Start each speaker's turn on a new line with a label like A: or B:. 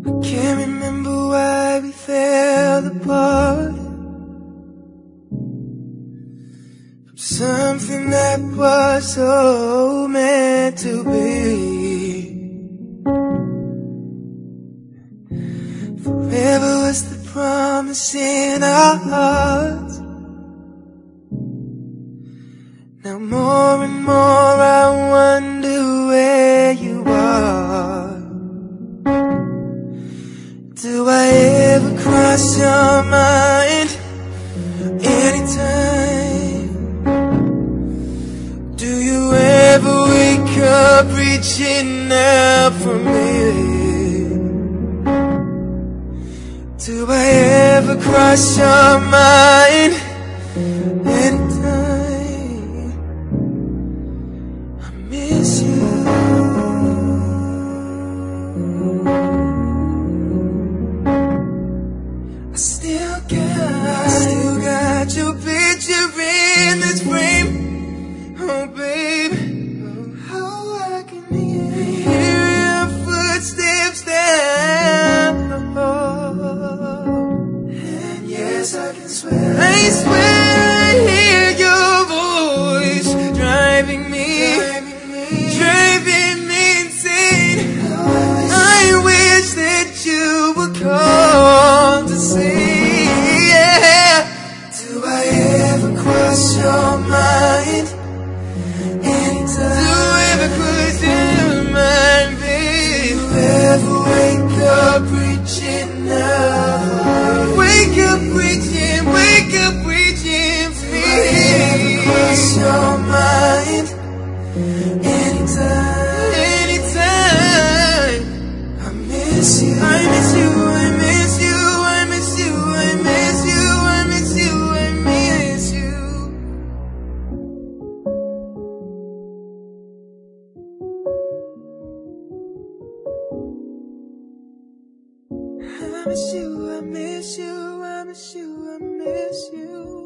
A: Can't remember why we fell apart from something that was so meant to be. Forever was the promise in our hearts. Now more and more I wonder where you are. Do I ever cross your mind anytime? Do you ever wake up reaching out for me? Do I ever cross your mind anytime? I miss you. I still got your picture in this frame. Oh baby, oh I can hear your footsteps down the hall. And yes, I can swear I hear your voice driving me insane. I wish that you would call to see, yeah. Do I ever cross your mind anytime? Do I ever cross your mind, babe? Do you ever wake up reaching out? Wake up reaching for me. Do I ever cross your mind anytime? I miss you. I miss you. I miss you. I miss you. I miss you. I miss you. I miss you. I miss you. I miss you. I miss you. I miss you.